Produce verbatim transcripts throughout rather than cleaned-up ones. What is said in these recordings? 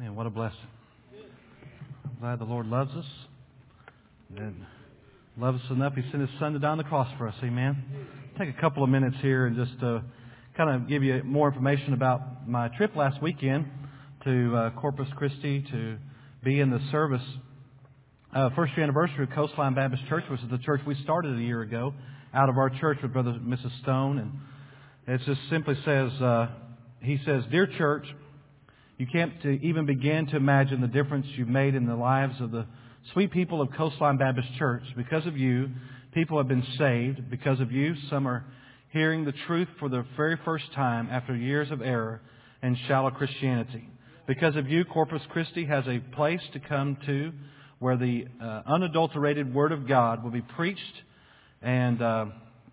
Man, what a blessing. I'm glad the Lord loves us. And loves us enough, He sent His Son to die on the cross for us. Amen. Take a couple of minutes here and just uh, kind of give you more information about my trip last weekend to uh, Corpus Christi to be in the service. Uh, first year anniversary of Coastline Baptist Church, which is the church we started a year ago out of our church with Brother and Missus Stone. And it just simply says, uh, he says, "Dear church, you can't even begin to imagine the difference you've made in the lives of the sweet people of Coastline Baptist Church. Because of you, people have been saved. Because of you, some are hearing the truth for the very first time after years of error and shallow Christianity. Because of you, Corpus Christi has a place to come to where the uh, unadulterated Word of God will be preached and, uh,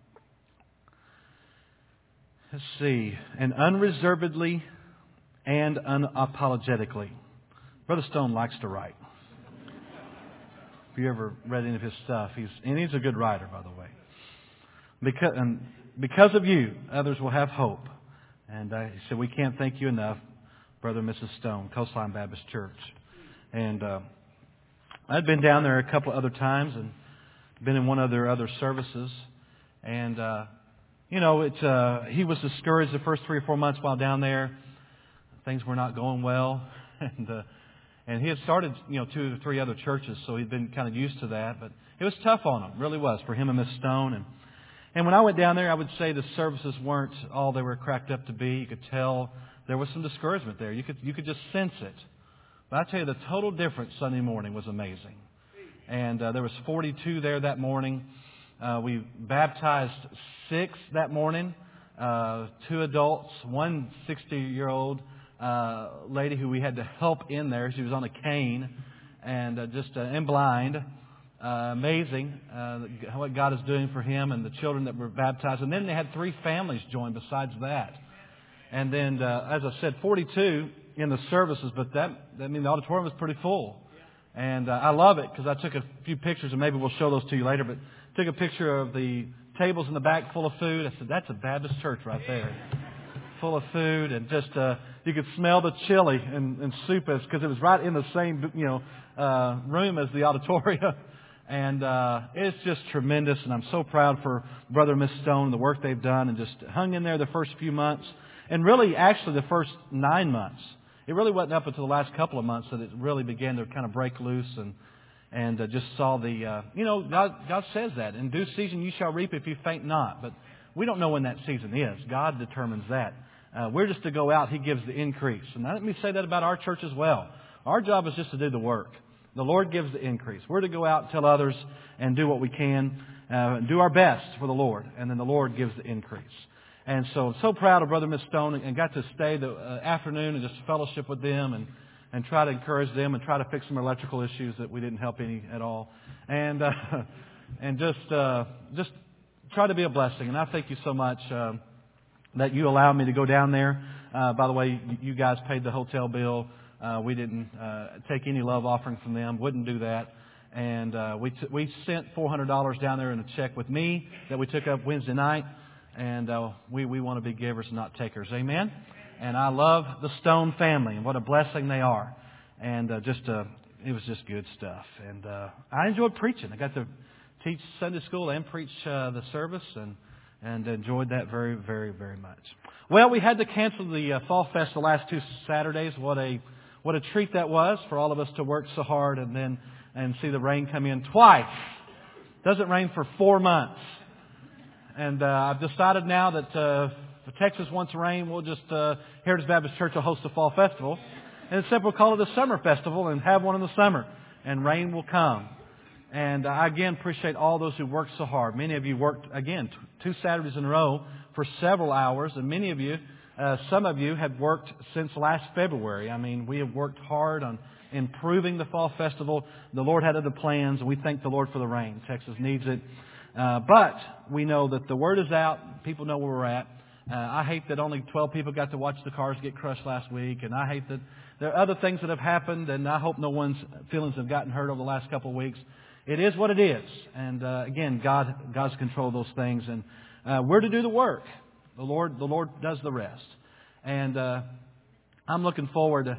let's see, and unreservedly and unapologetically." Brother Stone likes to write. If you ever read any of his stuff, he's and he's a good writer, by the way. Because and because of you, others will have hope. And uh, he said, "We can't thank you enough, Brother and Missus Stone, Coastline Baptist Church." And uh, I'd been down there a couple of other times and been in one of their other services. And uh, you know, it uh, he was discouraged the first three or four months while down there. Things were not going well, and uh, and he had started, you know, two or three other churches, so he'd been kind of used to that. But it was tough on him, really was, for him and Miss Stone. And and when I went down there, I would say the services weren't all they were cracked up to be. You could tell there was some discouragement there. You could you could just sense it. But I tell you, the total difference Sunday morning was amazing. And uh, there was forty-two there that morning. Uh, we baptized six that morning, uh, two adults, one sixty-year-old. Uh, lady who we had to help in there. She was on a cane and uh, just uh, and blind. Uh, amazing uh, what God is doing for him and the children that were baptized. And then they had three families join besides that. And then, uh, as I said, forty-two in the services, but that, I mean, the auditorium was pretty full. And uh, I love it because I took a few pictures, and maybe we'll show those to you later, but took a picture of the tables in the back full of food. I said, "That's a Baptist church right there." Full of food, and just uh, you could smell the chili and, and soup because it was right in the same you know uh, room as the auditorium, and uh, it's just tremendous. And I'm so proud for Brother and Miss Stone and the work they've done, and just hung in there the first few months, and really actually the first nine months. It really wasn't up until the last couple of months that it really began to kind of break loose, and and uh, just saw the uh, you know God, God says that in due season you shall reap if you faint not, but we don't know when that season is. God determines that. Uh, we're just to go out. He gives the increase. And let me say that about our church as well. Our job is just to do the work. The Lord gives the increase. We're to go out and tell others and do what we can, uh, do our best for the Lord. And then the Lord gives the increase. And so I'm so proud of Brother and Miss Stone, and got to stay the uh, afternoon and just fellowship with them and, and try to encourage them and try to fix some electrical issues that we didn't help any at all. And uh, and just uh, just try to be a blessing. And I thank you so much uh, that you allowed me to go down there. Uh, by the way, you guys paid the hotel bill. Uh, we didn't uh, take any love offering from them. Wouldn't do that. And uh, we t- we sent four hundred dollars down there in a check with me that we took up Wednesday night. And uh, we, we want to be givers, not takers. Amen? And I love the Stone family and what a blessing they are. And uh, just uh, it was just good stuff. And uh, I enjoyed preaching. I got to teach Sunday school and preach uh, the service, and and enjoyed that very, very, very much. Well, we had to cancel the uh, Fall Fest the last two Saturdays. What a what a treat that was for all of us to work so hard and then and see the rain come in twice. Doesn't rain for four months. And uh, I've decided now that uh, if Texas wants rain, we'll just, uh, Heritage Baptist Church will host a fall festival. And instead we'll call it a summer festival and have one in the summer. And rain will come. And I again appreciate all those who worked so hard. Many of you worked, again, t- two Saturdays in a row for several hours. And many of you, uh, some of you have worked since last February. I mean, we have worked hard on improving the fall festival. The Lord had other plans, and we thank the Lord for the rain. Texas needs it. Uh, but we know that the word is out. People know where we're at. Uh, I hate that only twelve people got to watch the cars get crushed last week. And I hate that there are other things that have happened. And I hope no one's feelings have gotten hurt over the last couple of weeks. It is what it is. And uh, again, God God's control of those things. And uh, we're to do the work. The Lord the Lord does the rest. And uh, I'm looking forward to,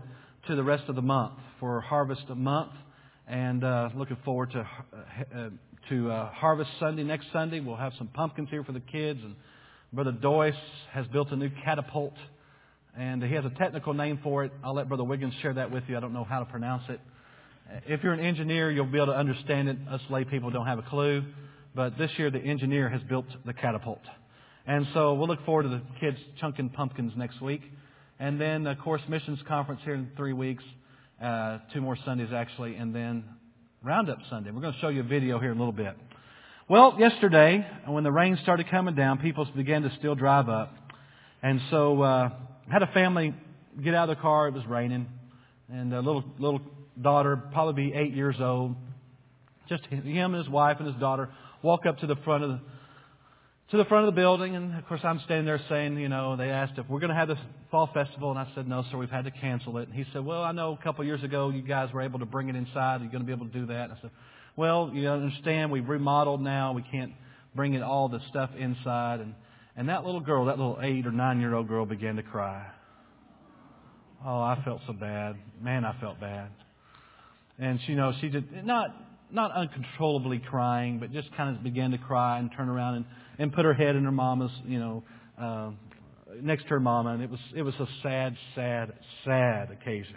to the rest of the month for Harvest Month, and uh, looking forward to uh, to uh, Harvest Sunday next Sunday. We'll have some pumpkins here for the kids, and Brother Doyce has built a new catapult, and he has a technical name for it. I'll let Brother Wiggins share that with you. I don't know how to pronounce it. If you're an engineer, you'll be able to understand it. Us lay people don't have a clue. But this year, the engineer has built the catapult. And so we'll look forward to the kids chunking pumpkins next week. And then, of course, missions conference here in three weeks. Uh, two more Sundays, actually. And then Roundup Sunday. We're going to show you a video here in a little bit. Well, yesterday, when the rain started coming down, people began to still drive up. And so uh, I had a family get out of the car. It was raining. And a little little daughter, probably be eight years old, just him and his wife and his daughter walk up to the front of the to the front of the building. And of course, I'm standing there saying, you know, they asked if we're going to have this fall festival, and I said, no, sir, we've had to cancel it. And he said, well, I know a couple of years ago you guys were able to bring it inside. Are you going to be able to do that? And I said, well, you understand, we've remodeled now. We can't bring it all the stuff inside. And and that little girl, that little eight or nine year old girl, began to cry. Oh, I felt so bad. Man, I felt bad. And she, you know, she did not not uncontrollably crying, but just kind of began to cry and turn around and, and put her head in her mama's, you know, uh, next to her mama. And it was it was a sad, sad, sad occasion.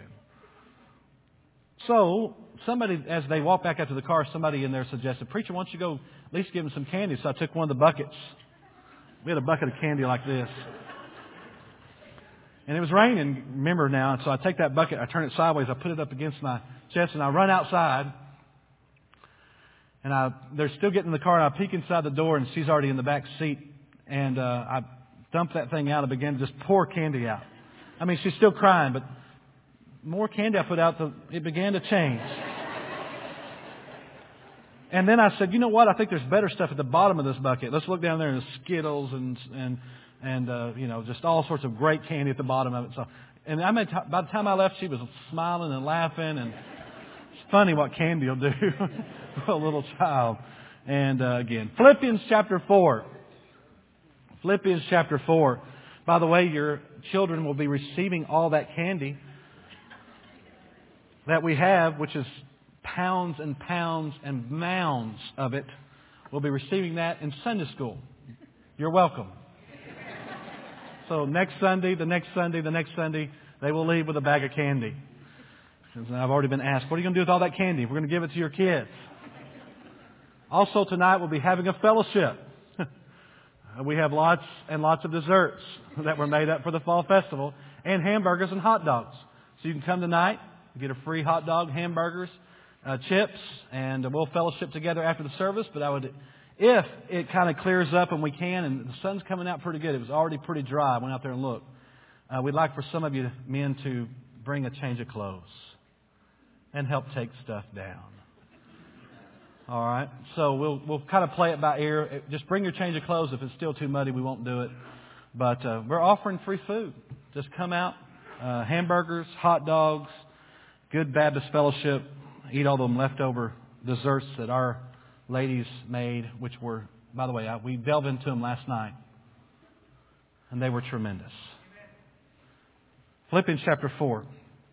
So somebody, as they walked back out to the car, somebody in there suggested, "Preacher, why don't you go at least give them some candy?" So I took one of the buckets. We had a bucket of candy like this. And it was raining, remember now, and so I take that bucket, I turn it sideways, I put it up against my chest, and I run outside. And I, they're still getting in the car, and I peek inside the door, and she's already in the back seat. And uh, I dumped that thing out and began to just pour candy out. I mean, she's still crying, but more candy I put out, the, it began to change. And then I said, you know what, I think there's better stuff at the bottom of this bucket. Let's look down there, and there's Skittles and... and And, uh, you know, just all sorts of great candy at the bottom of it. So, and I mean, by the time I left, she was smiling and laughing. And it's funny what candy will do for a little child. And uh, again, Philippians chapter four. Philippians chapter four. By the way, your children will be receiving all that candy that we have, which is pounds and pounds and mounds of it. We'll be receiving that in Sunday school. You're welcome. So next Sunday, the next Sunday, the next Sunday, they will leave with a bag of candy. And I've already been asked, what are you going to do with all that candy? We're going to give it to your kids. Also tonight, we'll be having a fellowship. We have lots and lots of desserts that were made up for the fall festival, and hamburgers and hot dogs. So you can come tonight, get a free hot dog, hamburgers, uh, chips, and we'll fellowship together after the service. But I would... If it kind of clears up and we can, and the sun's coming out pretty good, it was already pretty dry. I went out there and looked. Uh, we'd like for some of you men to bring a change of clothes and help take stuff down. All right? So we'll we'll kind of play it by ear. Just bring your change of clothes. If it's still too muddy, we won't do it. But uh, we're offering free food. Just come out. Uh, hamburgers, hot dogs, good Baptist fellowship. Eat all them leftover desserts that our ladies made, which were, by the way, I, we delved into them last night, and they were tremendous. Philippians chapter four,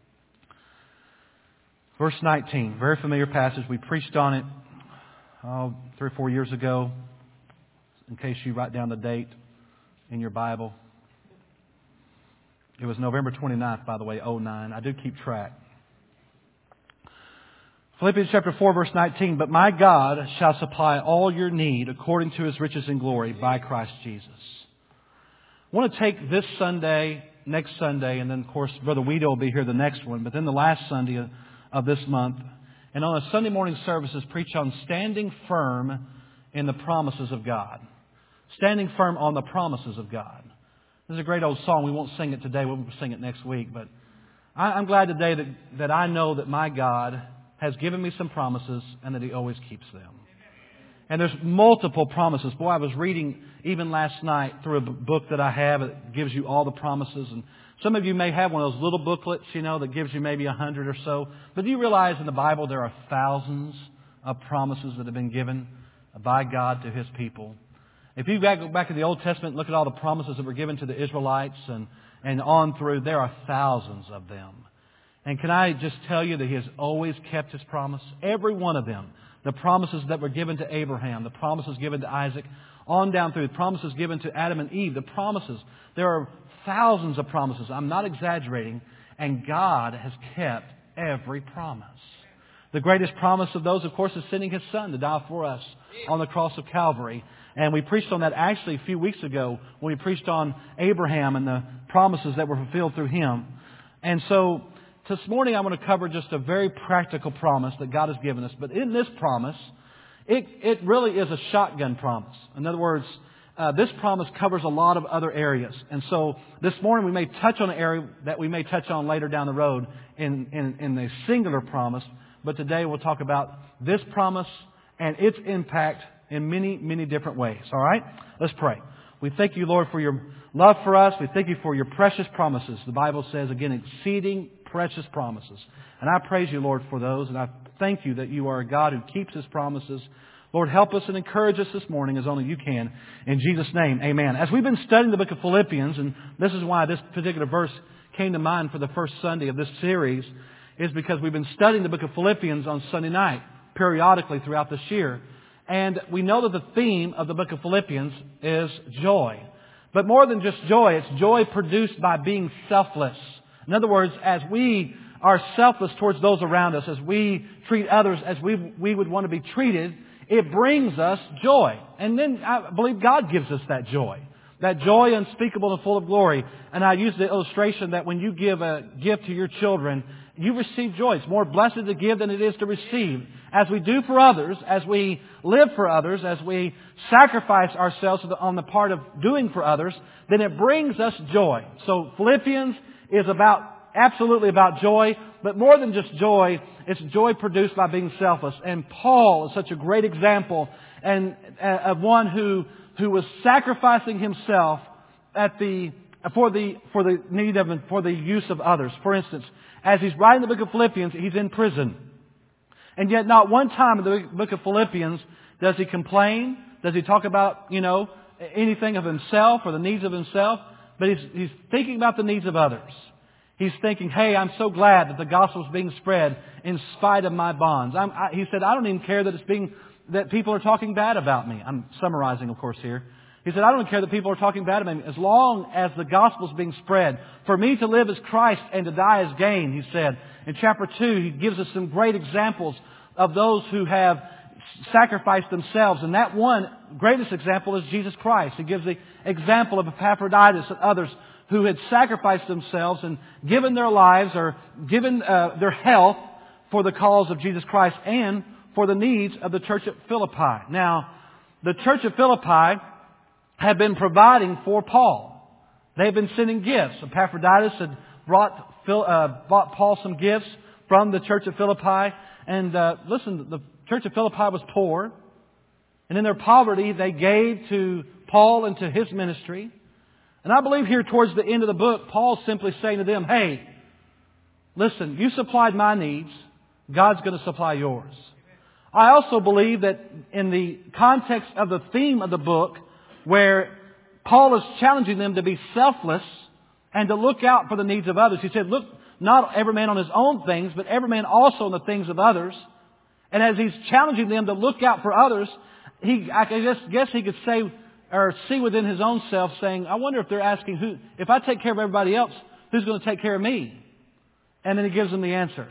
verse nineteen, very familiar passage. We preached on it oh, three or four years ago, in case you write down the date in your Bible. It was November twenty-ninth, by the way, oh nine. I do keep track. Philippians chapter four, verse nineteen, but my God shall supply all your need according to His riches and glory by Christ Jesus. I want to take this Sunday, next Sunday, and then, of course, Brother Weedo will be here the next one, but then the last Sunday of this month, and on a Sunday morning services, preach on standing firm in the promises of God. Standing firm on the promises of God. This is a great old song. We won't sing it today. We'll sing it next week, but I'm glad today that, that I know that my God has given me some promises and that He always keeps them. And there's multiple promises. Boy, I was reading even last night through a book that I have that gives you all the promises. And some of you may have one of those little booklets, you know, that gives you maybe a hundred or so. But do you realize in the Bible there are thousands of promises that have been given by God to His people? If you go back to the Old Testament and look at all the promises that were given to the Israelites and, and on through, there are thousands of them. And can I just tell you that He has always kept His promise? Every one of them. The promises that were given to Abraham, the promises given to Isaac, on down through, the promises given to Adam and Eve, the promises. There are thousands of promises. I'm not exaggerating. And God has kept every promise. The greatest promise of those, of course, is sending His Son to die for us on the cross of Calvary. And we preached on that actually a few weeks ago when we preached on Abraham and the promises that were fulfilled through him. And so this morning I want to cover just a very practical promise that God has given us. But in this promise, it, it really is a shotgun promise. In other words, uh, this promise covers a lot of other areas. And so this morning we may touch on an area that we may touch on later down the road in, in, in a singular promise. But today we'll talk about this promise and its impact in many, many different ways. All right? Let's pray. We thank You, Lord, for Your love for us. We thank You for Your precious promises. The Bible says, again, exceeding precious promises. And I praise You, Lord, for those. And I thank You that You are a God who keeps His promises. Lord, help us and encourage us this morning as only You can. In Jesus' name, amen. As we've been studying the book of Philippians, and this is why this particular verse came to mind for the first Sunday of this series, is because we've been studying the book of Philippians on Sunday night, periodically throughout this year. And we know that the theme of the book of Philippians is joy. But more than just joy, it's joy produced by being selfless. In other words, as we are selfless towards those around us, as we treat others as we, we would want to be treated, it brings us joy. And then I believe God gives us that joy. That joy unspeakable and full of glory. And I use the illustration that when you give a gift to your children, you receive joy. It's more blessed to give than it is to receive. As we do for others, as we live for others, as we sacrifice ourselves on the part of doing for others, then it brings us joy. So Philippians is about, absolutely about joy, but more than just joy, it's joy produced by being selfless. And Paul is such a great example and of one who who was sacrificing himself at the for the for the need of and for the use of others. For instance, as he's writing the book of Philippians, he's in prison. And yet not one time in the book of Philippians does he complain, does he talk about, you know, anything of himself or the needs of himself, but he's he's thinking about the needs of others. He's thinking, hey, I'm so glad that the gospel is being spread in spite of my bonds. I'm, I, he said, I don't even care that it's being that people are talking bad about me. I'm summarizing, of course, here. He said, I don't care that people are talking bad about me. As long as the gospel is being spread. For me to live as Christ and to die as gain, he said. In chapter two, he gives us some great examples of those who have sacrificed themselves. And that one greatest example is Jesus Christ. He gives the example of Epaphroditus and others who had sacrificed themselves and given their lives or given uh, their health for the cause of Jesus Christ and for the needs of the church at Philippi. Now, the church at Philippi had been providing for Paul. They had been sending gifts. Epaphroditus had brought, Phil, uh, brought Paul some gifts from the church at Philippi. And uh, listen, the church at Philippi was poor. And in their poverty, they gave to Paul and to his ministry. And I believe here towards the end of the book, Paul's simply saying to them, hey, listen, you supplied my needs. God's going to supply yours. I also believe that in the context of the theme of the book, where Paul is challenging them to be selfless and to look out for the needs of others. He said, look, not every man on his own things, but every man also on the things of others. And as he's challenging them to look out for others, he, I guess, guess he could say or see within his own self saying, I wonder if they're asking, who, if I take care of everybody else, who's going to take care of me? And then he gives them the answer.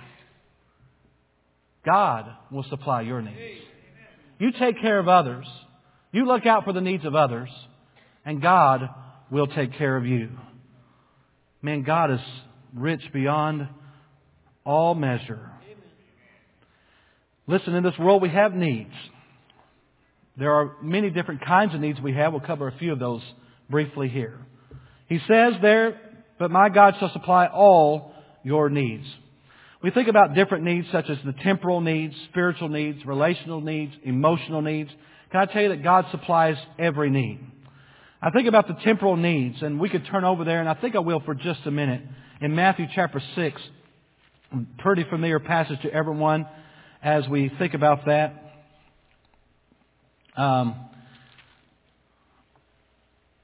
God will supply your needs. You take care of others. You look out for the needs of others. And God will take care of you. Man, God is rich beyond all measure. Listen, in this world we have needs. There are many different kinds of needs we have. We'll cover a few of those briefly here. He says there, but my God shall supply all your needs. We think about different needs such as the temporal needs, spiritual needs, relational needs, emotional needs. Can I tell you that God supplies every need? I think about the temporal needs, and we could turn over there, and I think I will for just a minute. In Matthew chapter six, a pretty familiar passage to everyone as we think about that. Um,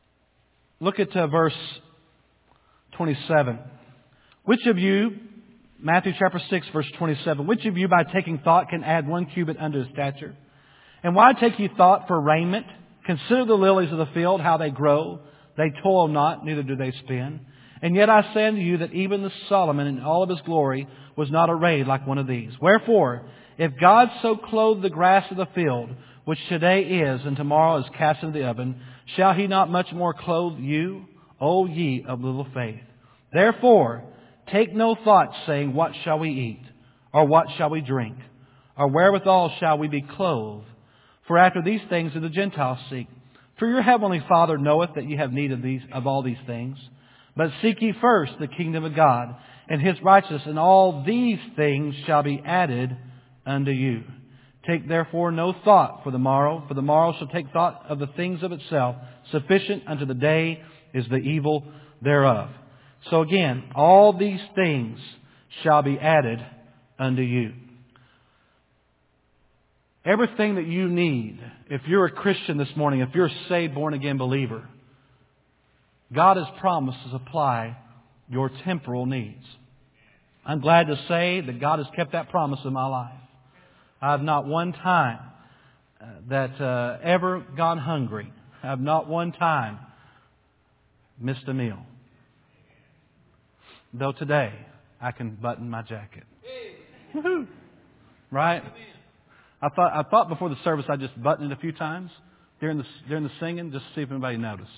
look at uh, verse twenty-seven. Which of you, Matthew chapter six, verse twenty-seven. Which of you by taking thought can add one cubit unto his stature? And why take ye thought for raiment? Consider the lilies of the field, how they grow. They toil not, neither do they spin. And yet I say unto you that even the Solomon in all of his glory was not arrayed like one of these. Wherefore, if God so clothe the grass of the field, which today is and tomorrow is cast into the oven, shall He not much more clothe you, O ye of little faith? Therefore, take no thought, saying, what shall we eat? Or what shall we drink? Or wherewithal shall we be clothed? For after these things do the Gentiles seek. For your heavenly Father knoweth that ye have need of these of all these things. But seek ye first the kingdom of God and His righteousness, and all these things shall be added unto you. Take therefore no thought for the morrow, for the morrow shall take thought of the things of itself. Sufficient unto the day is the evil thereof. So again, all these things shall be added unto you. Everything that you need, if you're a Christian this morning, if you're a saved, born-again believer, God has promised to supply your temporal needs. I'm glad to say that God has kept that promise in my life. I have not one time uh, that uh, ever gone hungry. I have not one time missed a meal. Though today I can button my jacket. Woo-hoo. Right? I thought I thought before the service I just buttoned it a few times during the during the singing, just to see if anybody noticed.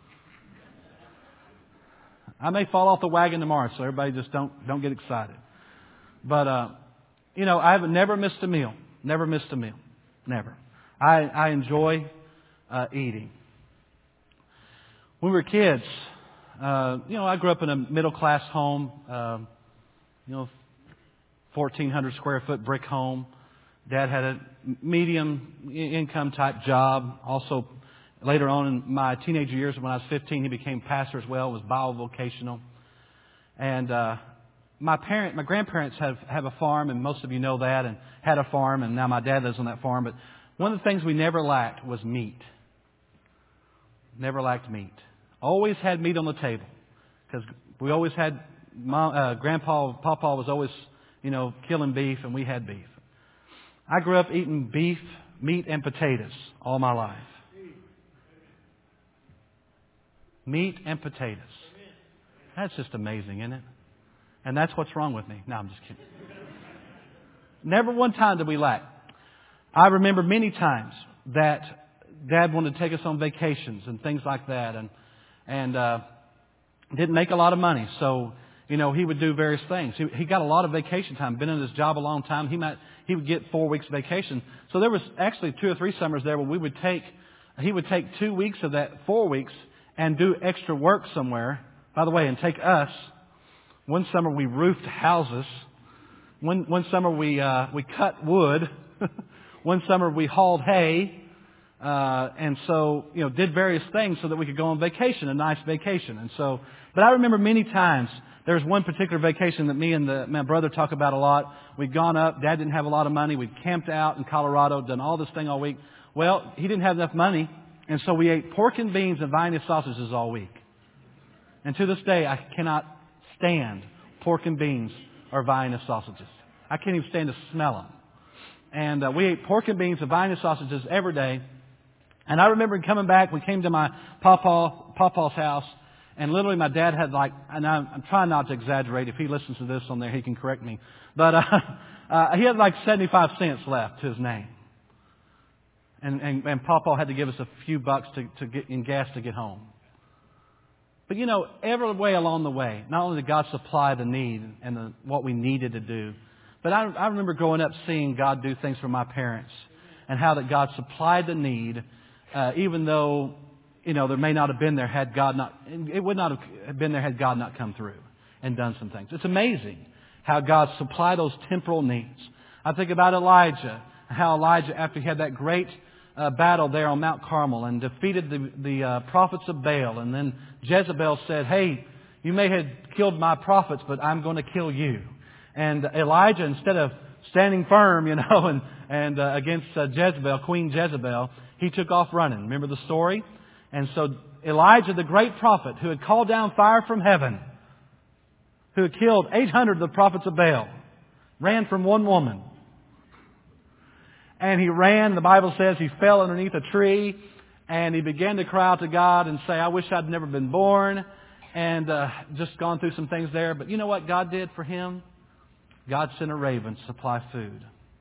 I may fall off the wagon tomorrow, so everybody just don't don't get excited. But uh, you know, I've never missed a meal. Never missed a meal. Never. I I enjoy uh, eating. When we were kids, uh, you know, I grew up in a middle class home. Uh, you know, fourteen hundred square foot brick home. Dad had a medium income type job. Also, later on in my teenager years, when I was fifteen, he became pastor as well. Was bivocational. And uh, my parent, my grandparents have have a farm, and most of you know that, and had a farm, and now my dad lives on that farm. But one of the things we never lacked was meat. Never lacked meat. Always had meat on the table, because we always had. Mom, uh, Grandpa, Papa was always, you know, killing beef, and we had beef. I grew up eating beef, meat, and potatoes all my life. Meat and potatoes. That's just amazing, isn't it? And that's what's wrong with me. No, I'm just kidding. Never one time did we lack. I remember many times that Dad wanted to take us on vacations and things like that, and and uh, didn't make a lot of money, so you know he would do various things. He, he got a lot of vacation time. Been in his job a long time. He might he would get four weeks vacation. So there was actually two or three summers there where we would take he would take two weeks of that four weeks and do extra work somewhere. By the way, and take us. One summer we roofed houses. One one summer we uh, we cut wood. One summer we hauled hay. Uh, and so, you know, did various things so that we could go on vacation, a nice vacation. And so, but I remember many times, there was one particular vacation that me and the, my brother talk about a lot. We'd gone up, Dad didn't have a lot of money, we'd camped out in Colorado, done all this thing all week. Well, he didn't have enough money, and so we ate pork and beans and Vienna sausages all week. And to this day, I cannot stand pork and beans or Vienna sausages. I can't even stand to smell them. And uh, we ate pork and beans and Vienna sausages every day. And I remember coming back, we came to my Papa, Papa's house, and literally my dad had like, and I'm, I'm trying not to exaggerate, if he listens to this on there, he can correct me, but uh, uh, he had like seventy-five cents left to his name. And, and, and Papa had to give us a few bucks to, to get in gas to get home. But you know, every way along the way, not only did God supply the need and the, what we needed to do, but I, I remember growing up seeing God do things for my parents, and how that God supplied the need. Uh, even though, you know, there may not have been there had God not, it would not have been there had God not come through and done some things. It's amazing how God supplied those temporal needs. I think about Elijah, how Elijah, after he had that great uh, battle there on Mount Carmel and defeated the, the uh, prophets of Baal, and then Jezebel said, hey, you may have killed my prophets, but I'm going to kill you. And Elijah, instead of standing firm, you know, and, and uh, against uh, Jezebel, Queen Jezebel, he took off running. Remember the story? And so Elijah, the great prophet who had called down fire from heaven, who had killed eight hundred of the prophets of Baal, ran from one woman. And he ran, the Bible says he fell underneath a tree, and he began to cry out to God and say, I wish I'd never been born, and uh, just gone through some things there. But you know what God did for him? God sent a raven to supply food.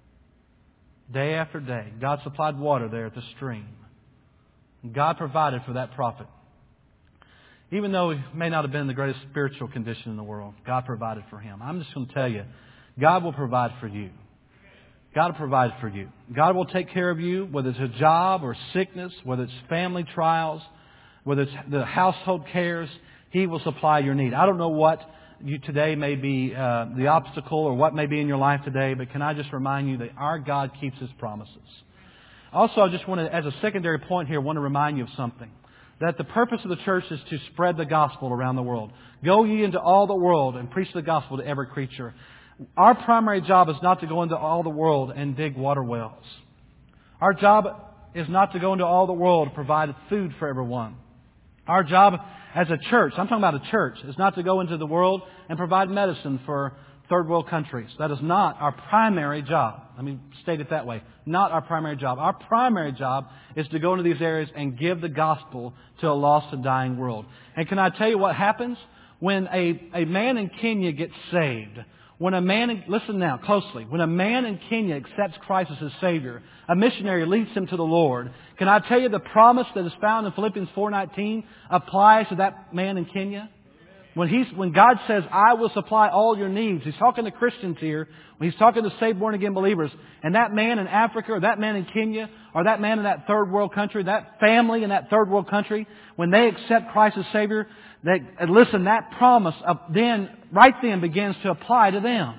Day after day, God supplied water there at the stream. God provided for that prophet. Even though he may not have been in the greatest spiritual condition in the world, God provided for him. I'm just going to tell you, God will provide for you. God will provide for you. God will take care of you, whether it's a job or sickness, whether it's family trials, whether it's the household cares. He will supply your need. I don't know what you today may be uh, the obstacle or what may be in your life today, but can I just remind you that our God keeps His promises. Also, I just want to, as a secondary point here, want to remind you of something. That the purpose of the church is to spread the gospel around the world. Go ye into all the world and preach the gospel to every creature. Our primary job is not to go into all the world and dig water wells. Our job is not to go into all the world and provide food for everyone. Our job as a church, I'm talking about a church, is not to go into the world and provide medicine for third world countries. That is not our primary job. Let me state it that way. Not our primary job. Our primary job is to go into these areas and give the gospel to a lost and dying world. And can I tell you what happens? When a, a man in Kenya gets saved, when a man, in, listen now closely, when a man in Kenya accepts Christ as his Savior, a missionary leads him to the Lord. Can I tell you the promise that is found in Philippians four nineteen applies to that man in Kenya? When he's, when God says, I will supply all your needs, He's talking to Christians here. When He's talking to saved, born-again believers. And that man in Africa, or that man in Kenya, or that man in that third world country, that family in that third world country, when they accept Christ as Savior, they, and listen, that promise of then, right then begins to apply to them.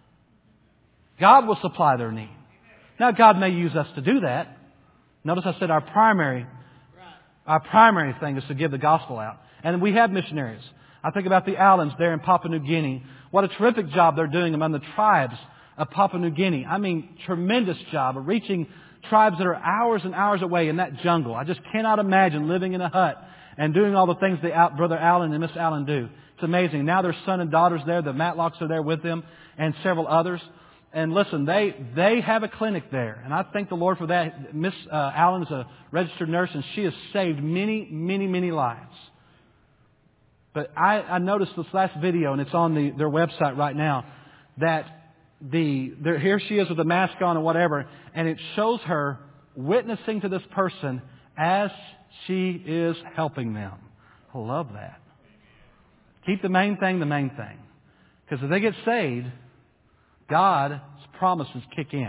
God will supply their need. Now, God may use us to do that. Notice I said our primary, our primary thing is to give the gospel out. And we have missionaries. I think about the Allens there in Papua New Guinea. What a terrific job they're doing among the tribes of Papua New Guinea. I mean, tremendous job of reaching tribes that are hours and hours away in that jungle. I just cannot imagine living in a hut and doing all the things that Brother Allen and Miss Allen do. It's amazing. Now their son and daughters there. The Matlocks are there with them and several others. And listen, they they have a clinic there. And I thank the Lord for that. Miss uh, Allen is a registered nurse, and she has saved many, many, many lives. But I, I noticed this last video, and it's on the, their website right now, that the there, here she is with a mask on and whatever, and it shows her witnessing to this person as she is helping them. I love that. Keep the main thing the main thing. Because if they get saved, God's promises kick in.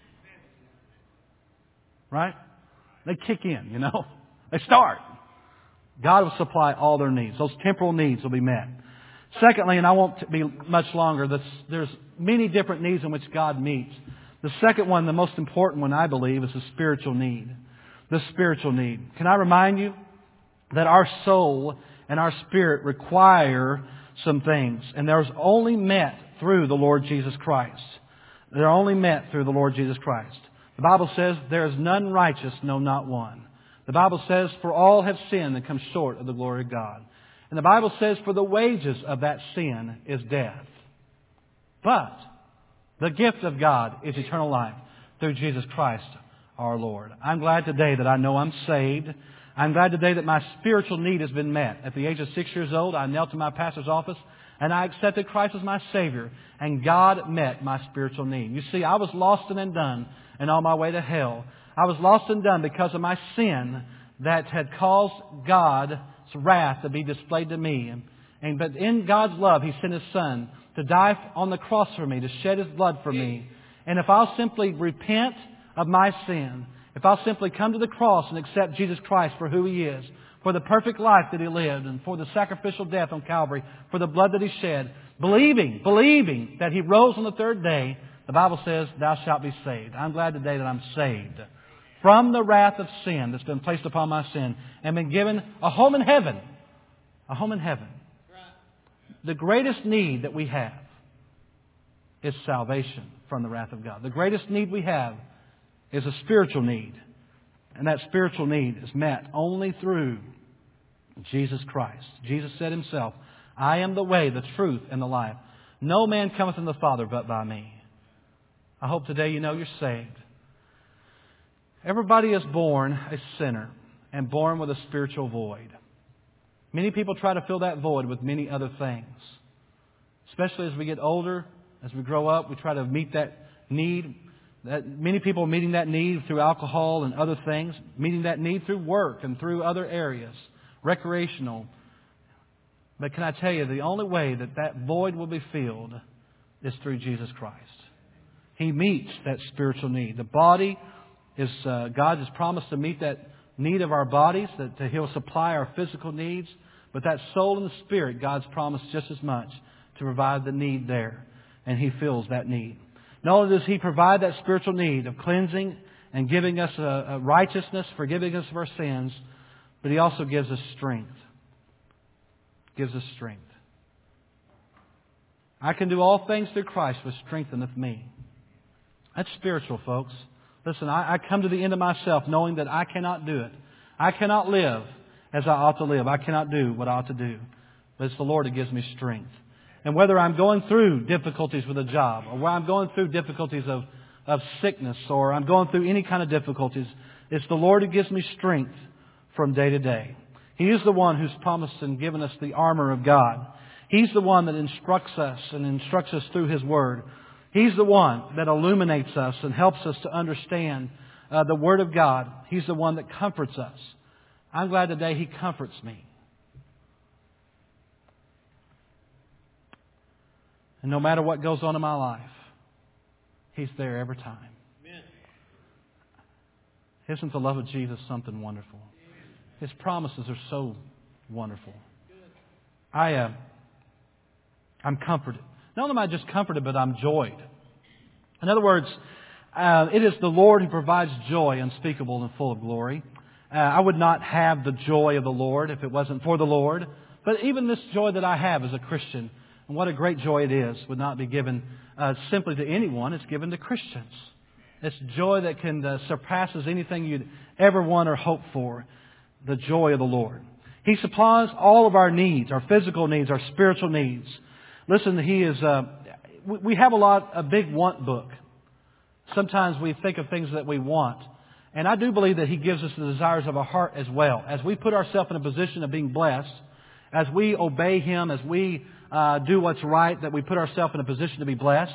Right? They kick in, you know. They start. God will supply all their needs. Those temporal needs will be met. Secondly, and I won't be much longer, there's many different needs in which God meets. The second one, the most important one, I believe, is the spiritual need. The spiritual need. Can I remind you that our soul and our spirit require some things, and they're only met through the Lord Jesus Christ. They're only met through the Lord Jesus Christ. The Bible says, there is none righteous, no, not one. The Bible says, for all have sinned and come short of the glory of God. And the Bible says, for the wages of that sin is death. But the gift of God is eternal life through Jesus Christ our Lord. I'm glad today that I know I'm saved. I'm glad today that my spiritual need has been met. At the age of six years old, I knelt in my pastor's office and I accepted Christ as my Savior. And God met my spiritual need. You see, I was lost and undone and on my way to hell. I was lost and undone because of my sin that had caused God's wrath to be displayed to me. And, and but in God's love, He sent His Son to die on the cross for me, to shed His blood for me. And if I'll simply repent of my sin, if I'll simply come to the cross and accept Jesus Christ for who He is, for the perfect life that He lived, and for the sacrificial death on Calvary, for the blood that He shed, believing, believing that He rose on the third day, the Bible says, thou shalt be saved. I'm glad today that I'm saved from the wrath of sin that's been placed upon my sin and been given a home in heaven. A home in heaven. The greatest need that we have is salvation from the wrath of God. The greatest need we have is a spiritual need. And that spiritual need is met only through Jesus Christ. Jesus said Himself, I am the way, the truth, and the life. No man cometh unto the Father but by me. I hope today you know you're saved. Everybody is born a sinner and born with a spiritual void. Many people try to fill that void with many other things. Especially as we get older, as we grow up, we try to meet that need. That many people are meeting that need through alcohol and other things, meeting that need through work and through other areas, recreational. But can I tell you, the only way that that void will be filled is through Jesus Christ. He meets that spiritual need. The body is, uh, God has promised to meet that need of our bodies, that, that He'll supply our physical needs. But that soul and the spirit, God's promised just as much to provide the need there. And He fills that need. Not only does He provide that spiritual need of cleansing and giving us a, a righteousness, forgiving us of our sins, but He also gives us strength. Gives us strength. I can do all things through Christ which strengtheneth me. That's spiritual, folks. Listen, I, I come to the end of myself knowing that I cannot do it. I cannot live as I ought to live. I cannot do what I ought to do. But it's the Lord who gives me strength. And whether I'm going through difficulties with a job, or where I'm going through difficulties of, of sickness, or I'm going through any kind of difficulties, it's the Lord who gives me strength from day to day. He is the one who's promised and given us the armor of God. He's the one that instructs us and instructs us through His Word. He's the one that illuminates us and helps us to understand uh, the Word of God. He's the one that comforts us. I'm glad today He comforts me. And no matter what goes on in my life, He's there every time. Amen. Isn't the love of Jesus something wonderful? His promises are so wonderful. I, uh, I'm comforted. Not only am I just comforted, but I'm joyed. In other words, uh, it is the Lord who provides joy unspeakable and full of glory. Uh, I would not have the joy of the Lord if it wasn't for the Lord. But even this joy that I have as a Christian, and what a great joy it is, would not be given uh, simply to anyone. It's given to Christians. It's joy that can uh, surpasses anything you'd ever want or hope for. The joy of the Lord. He supplies all of our needs, our physical needs, our spiritual needs. Listen, He is. Uh, we have a lot, a big want book. Sometimes we think of things that we want, and I do believe that He gives us the desires of our heart as well. As we put ourselves in a position of being blessed, as we obey Him, as we uh, do what's right, that we put ourselves in a position to be blessed,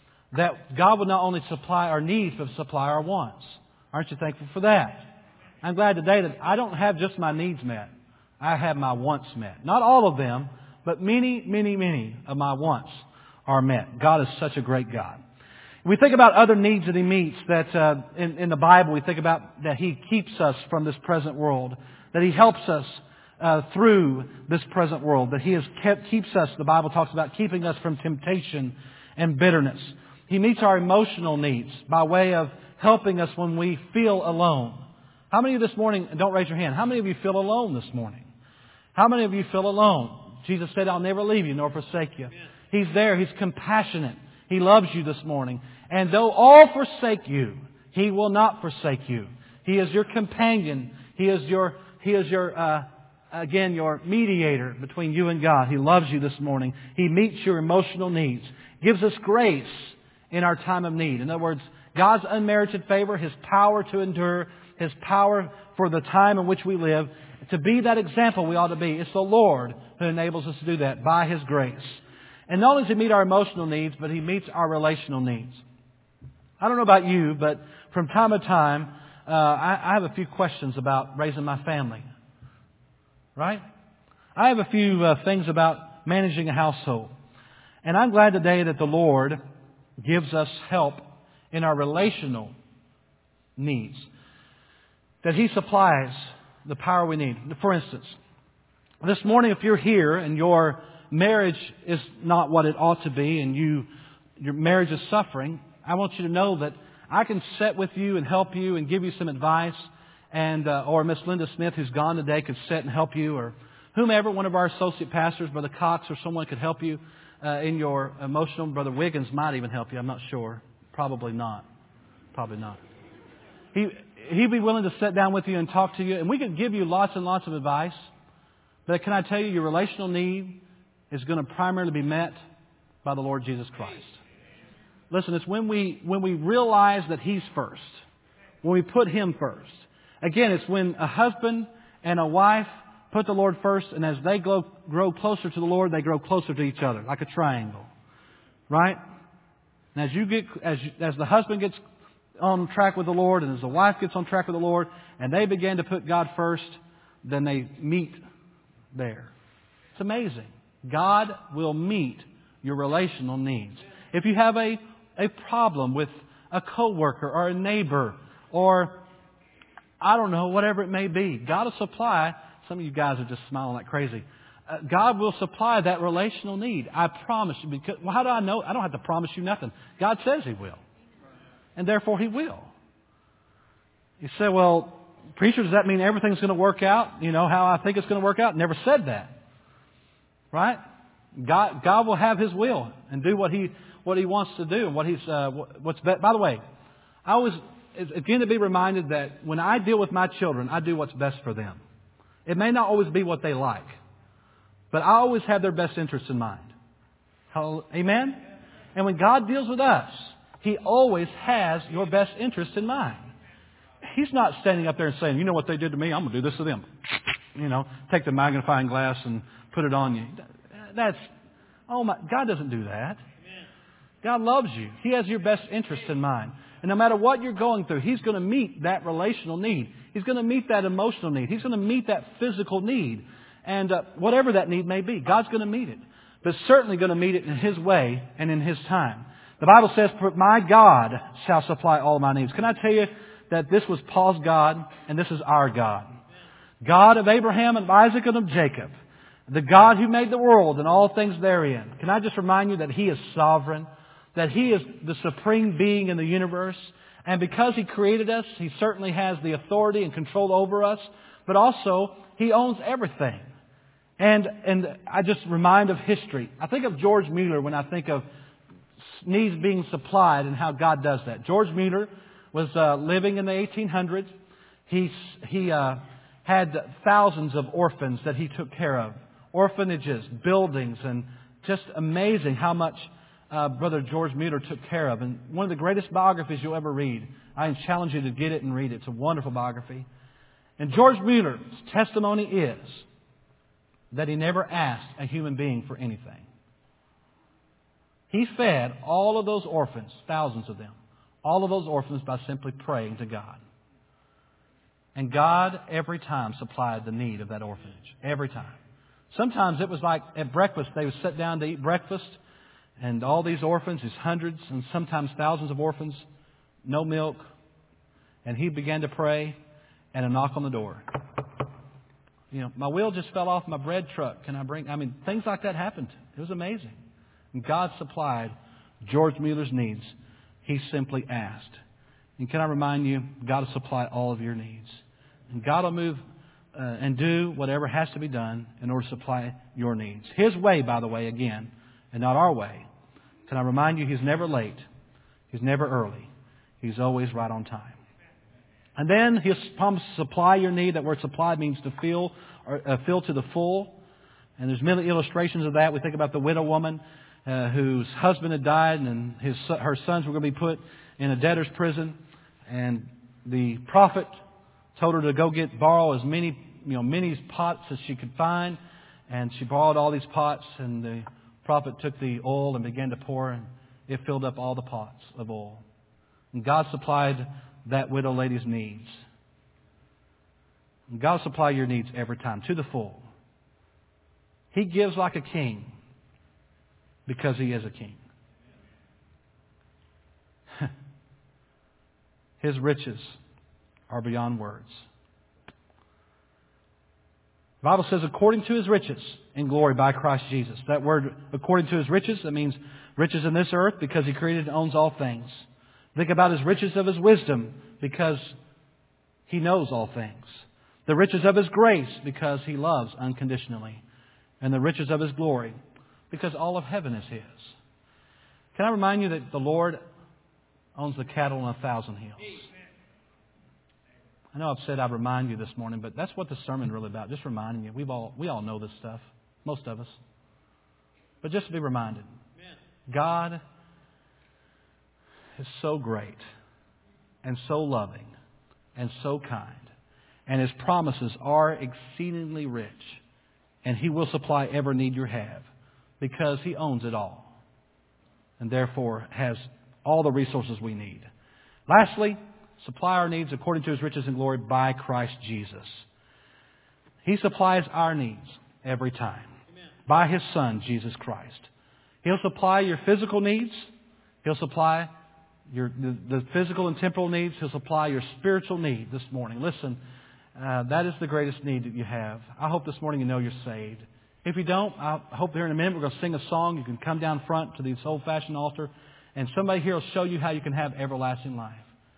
that God will not only supply our needs, but supply our wants. Aren't you thankful for that? I'm glad today that I don't have just my needs met. I have my wants met. Not all of them, but many, many, many of my wants are met. God is such a great God. We think about other needs that He meets that uh, in, in the Bible. We think about that He keeps us from this present world, that He helps us uh, through this present world, that He has kept, keeps us, the Bible talks about keeping us from temptation and bitterness. He meets our emotional needs by way of helping us when we feel alone. How many of you this morning, and don't raise your hand, how many of you feel alone this morning? How many of you feel alone? Jesus said, I'll never leave you nor forsake you. Amen. He's there. He's compassionate. He loves you this morning. And though all forsake you, He will not forsake you. He is your companion. He is your, He is your, uh, again, your mediator between you and God. He loves you this morning. He meets your emotional needs. Gives us grace in our time of need. In other words, God's unmerited favor, His power to endure, His power for the time in which we live, to be that example we ought to be. It's the Lord who enables us to do that by His grace. And not only does He meet our emotional needs, but He meets our relational needs. I don't know about you, but from time to time, uh, I, I have a few questions about raising my family. Right? I have a few uh, things about managing a household. And I'm glad today that the Lord gives us help in our relational needs. That He supplies the power we need. For instance, this morning if you're here and your marriage is not what it ought to be and you your marriage is suffering, I want you to know that I can sit with you and help you and give you some advice. And uh, or Miss Linda Smith, who's gone today, could sit and help you. Or whomever, one of our associate pastors, Brother Cox or someone could help you uh, in your emotional. Brother Wiggins might even help you. I'm not sure. Probably not. Probably not. He, he'd be willing to sit down with you and talk to you. And we could give you lots and lots of advice. But can I tell you, your relational need is going to primarily be met by the Lord Jesus Christ. Listen, it's when we when we realize that He's first, when we put Him first. Again, it's when a husband and a wife put the Lord first, and as they grow, grow closer to the Lord, they grow closer to each other, like a triangle. Right? And as you get, as you, as the husband gets on track with the Lord, and as the wife gets on track with the Lord, and they begin to put God first, then they meet there. It's amazing. God will meet your relational needs. If you have a, a problem with a coworker or a neighbor or, I don't know, whatever it may be, God will supply. Some of you guys are just smiling like crazy. Uh, God will supply that relational need. I promise you. Because, well, how do I know? I don't have to promise you nothing. God says He will. And therefore He will. You say, well, preacher, does that mean everything's going to work out? You know, how I think it's going to work out? Never said that. Right? God, God will have His will and do what He what He wants to do and what He's uh, what's best. By the way, I always again to be reminded that when I deal with my children, I do what's best for them. It may not always be what they like, but I always have their best interests in mind. Amen? And when God deals with us, He always has your best interest in mind. He's not standing up there and saying, you know what they did to me? I'm going to do this to them. You know, take the magnifying glass and put it on you. That's, oh my, God doesn't do that. God loves you. He has your best interest in mind. And no matter what you're going through, He's going to meet that relational need. He's going to meet that emotional need. He's going to meet that physical need. And uh, whatever that need may be, God's going to meet it. But certainly going to meet it in His way and in His time. The Bible says, my God shall supply all my needs. Can I tell you that this was Paul's God and this is our God? God of Abraham and Isaac and of Jacob. The God who made the world and all things therein. Can I just remind you that He is sovereign? That He is the supreme being in the universe. And because He created us, He certainly has the authority and control over us. But also, He owns everything. And and I just remind of history. I think of George Mueller when I think of needs being supplied and how God does that. George Mueller was uh, living in the eighteen hundreds. He, he uh, had thousands of orphans that he took care of. Orphanages, buildings, and just amazing how much uh, Brother George Mueller took care of. And one of the greatest biographies you'll ever read. I challenge you to get it and read it. It's a wonderful biography. And George Mueller's testimony is that he never asked a human being for anything. He fed all of those orphans, thousands of them, all of those orphans by simply praying to God. And God every time supplied the need of that orphanage. Every time. Sometimes it was like at breakfast, they would sit down to eat breakfast, and all these orphans, these hundreds and sometimes thousands of orphans, no milk, and he began to pray, and a knock on the door. You know, my wheel just fell off my bread truck. Can I bring... I mean, things like that happened. It was amazing. And God supplied George Mueller's needs. He simply asked. And can I remind you, God will supply all of your needs. And God will move uh, and do whatever has to be done in order to supply your needs. His way, by the way, again, and not our way. Can I remind you, He's never late. He's never early. He's always right on time. And then He'll promise to supply your need. That word supply means to fill, or uh, fill to the full. And there's many illustrations of that. We think about the widow woman uh, whose husband had died, and his her sons were going to be put in a debtor's prison. And the prophet told her to go get borrow as many you know many pots as she could find. And she borrowed all these pots, and the prophet took the oil and began to pour, and it filled up all the pots of oil. And God supplied that widow lady's needs. And God will supply your needs every time, to the full. He gives like a king because He is a king. His riches are beyond words. The Bible says, according to His riches in glory by Christ Jesus. That word, according to His riches, that means riches in this earth because He created and owns all things. Think about His riches of His wisdom because He knows all things. The riches of His grace because He loves unconditionally. And the riches of His glory because all of heaven is His. Can I remind you that the Lord owns the cattle on a thousand hills? I know I've said I'd remind you this morning, but that's what the sermon is really about. Just reminding you. We've all, we all know this stuff. Most of us. But just to be reminded, God is so great and so loving and so kind. And His promises are exceedingly rich. And He will supply every need you have because He owns it all. And therefore has all the resources we need. Lastly, supply our needs according to His riches and glory by Christ Jesus. He supplies our needs every time. Amen. By His Son, Jesus Christ. He'll supply your physical needs. He'll supply your the, the physical and temporal needs. He'll supply your spiritual need this morning. Listen, uh, that is the greatest need that you have. I hope this morning you know you're saved. If you don't, I hope here in a minute we're going to sing a song. You can come down front to this old-fashioned altar, and somebody here will show you how you can have everlasting life.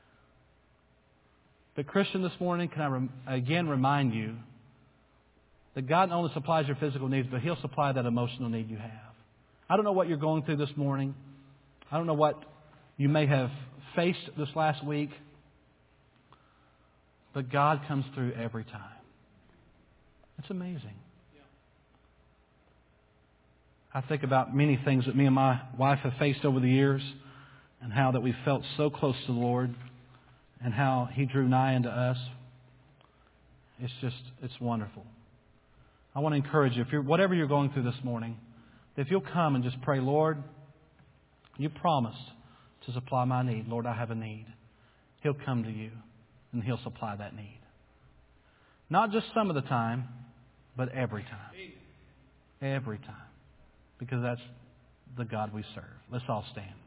But Christian, this morning, can I rem- again remind you that God not only supplies your physical needs, but He'll supply that emotional need you have. I don't know what you're going through this morning. I don't know what you may have faced this last week. But God comes through every time. It's amazing. I think about many things that me and my wife have faced over the years, and how that we felt so close to the Lord, and how He drew nigh unto us. It's just, it's wonderful. I want to encourage you, if you're, whatever you're going through this morning, if you'll come and just pray, Lord, you promised to supply my need. Lord, I have a need. He'll come to you, and He'll supply that need. Not just some of the time, but every time. Every time. Because that's the God we serve. Let's all stand.